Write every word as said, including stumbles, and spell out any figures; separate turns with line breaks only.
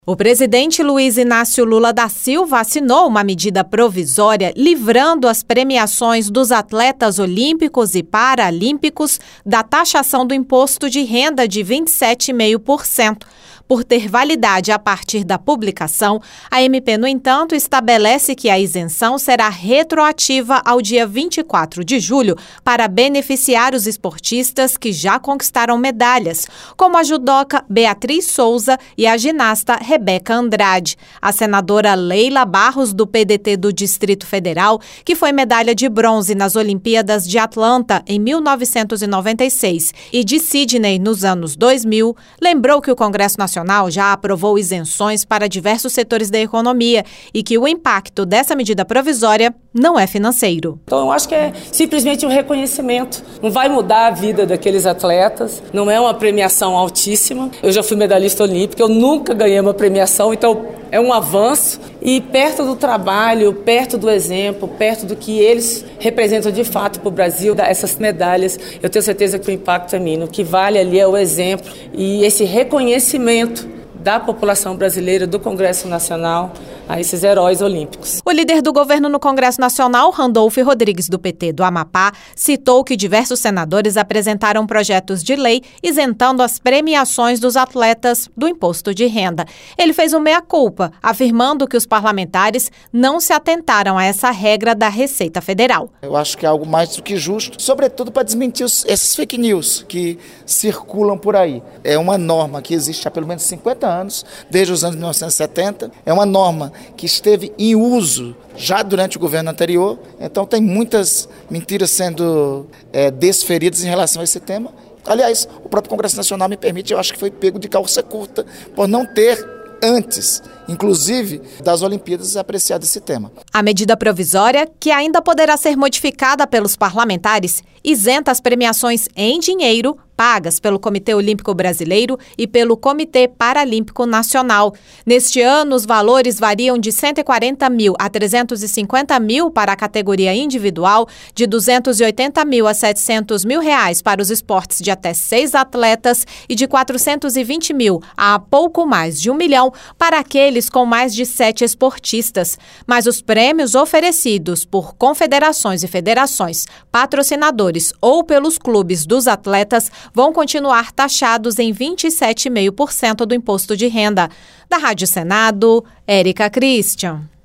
O presidente Luiz Inácio Lula da Silva assinou uma medida provisória livrando as premiações dos atletas olímpicos e paralímpicos da taxação do imposto de renda de vinte e sete vírgula cinco por cento. Por ter validade a partir da publicação, a M P, no entanto, estabelece que a isenção será retroativa ao dia vinte e quatro de julho para beneficiar os esportistas que já conquistaram medalhas, como a judoca Beatriz Souza e a ginasta Rebeca Andrade. A senadora Leila Barros, do P D T do Distrito Federal, que foi medalha de bronze nas Olimpíadas de Atlanta em mil novecentos e noventa e seis e de Sydney nos anos dois mil, lembrou que o Congresso Nacional já aprovou isenções para diversos setores da economia e que o impacto dessa medida provisória não é financeiro.
Então eu acho que é simplesmente um reconhecimento. Não vai mudar a vida daqueles atletas, não é uma premiação altíssima. Eu já fui medalhista olímpica, eu nunca ganhei uma premiação, então é um avanço. E perto do trabalho, perto do exemplo, perto do que eles representam de fato para o Brasil, essas medalhas, eu tenho certeza que o impacto é mínimo. O que vale ali é o exemplo e esse reconhecimento da população brasileira, do Congresso Nacional, a esses heróis olímpicos.
O líder do governo no Congresso Nacional, Randolfo Rodrigues, do P T do Amapá, citou que diversos senadores apresentaram projetos de lei isentando as premiações dos atletas do imposto de renda. Ele fez um meia-culpa, afirmando que os parlamentares não se atentaram a essa regra da Receita Federal.
Eu acho que é algo mais do que justo, sobretudo para desmentir os, esses fake news que circulam por aí. É uma norma que existe há pelo menos cinquenta anos, desde os anos mil novecentos e setenta. É uma norma que esteve em uso já durante o governo anterior. Então tem muitas mentiras sendo é, desferidas em relação a esse tema. Aliás, o próprio Congresso Nacional me permite, eu acho que foi pego de calça curta por não ter antes, inclusive, das Olimpíadas, apreciado esse tema.
A medida provisória, que ainda poderá ser modificada pelos parlamentares, isenta as premiações em dinheiro pagas pelo Comitê Olímpico Brasileiro e pelo Comitê Paralímpico Nacional. Neste ano, os valores variam de cento e quarenta mil a trezentos e cinquenta mil para a categoria individual, de duzentos e oitenta mil a setecentos mil reais para os esportes de até seis atletas e de quatrocentos e vinte mil a pouco mais de um milhão para aqueles com mais de sete esportistas. Mas os prêmios oferecidos por confederações e federações, patrocinadores ou pelos clubes dos atletas vão continuar taxados em vinte e sete vírgula cinco por cento do imposto de renda. Da Rádio Senado, Érica Christian.